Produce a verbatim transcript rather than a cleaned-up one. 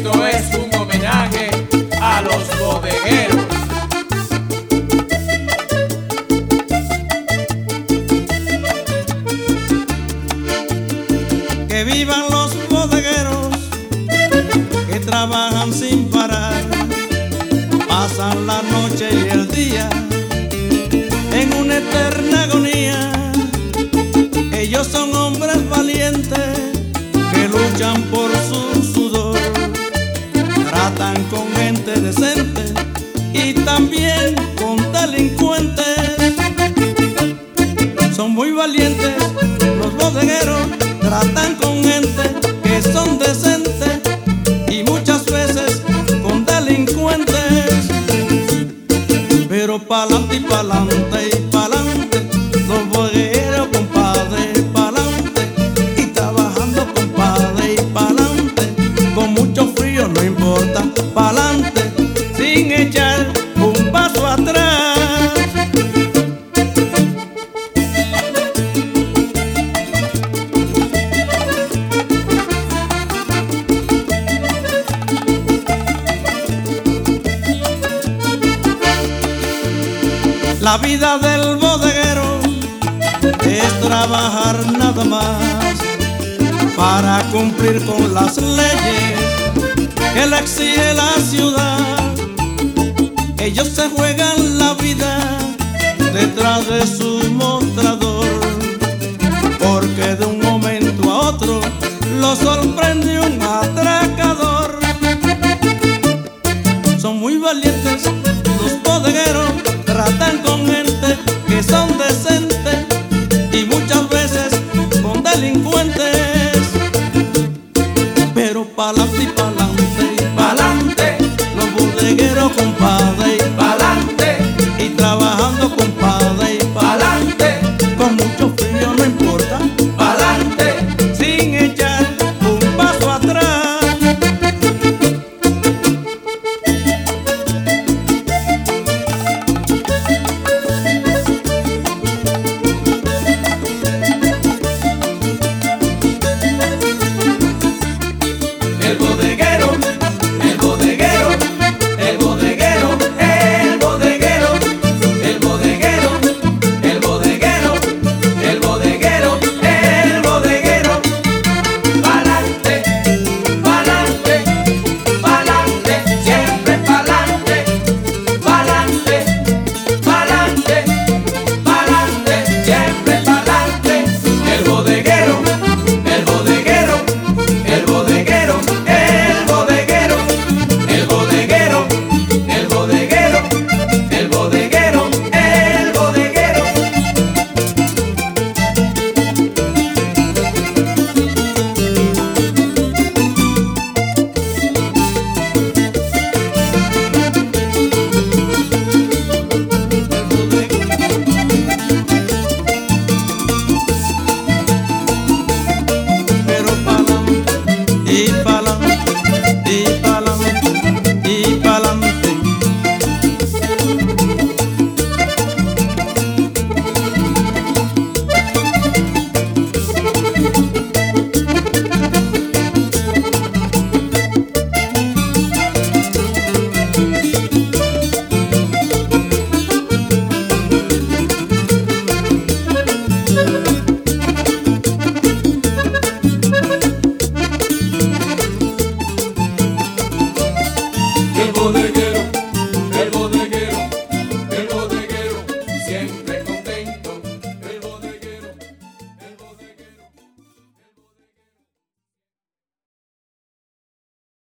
Esto es un homenaje a los bodegueros. Que vivan los bodegueros que trabajan sin parar, pasan la noche y el día en una eterna agonía. Ellos son hombres valientes que luchan por su sudor, tratan con gente decente y también con delincuentes. Son muy valientes los bodegueros, tratan con gente que son decentes y muchas veces con delincuentes. Pero pa'lante y pa'lante y pa'lante, los bodegueros, compadre, pa'lante, y trabajando, compadre, y pa'lante, con mucho frío no importa, pa'lante, sin echar un paso atrás. La vida del bodeguero es trabajar nada más para cumplir con las leyes que le exige la ciudad. Ellos se juegan la vida detrás de su mostrador, porque de un momento a otro lo sorprende un atracador. Son muy valientes los bodegueros, tratan con gente que son decentes y muchas veces con delincuentes. Pero pa'lante y pa'lante y pa'lante, los bodegueros, compadre,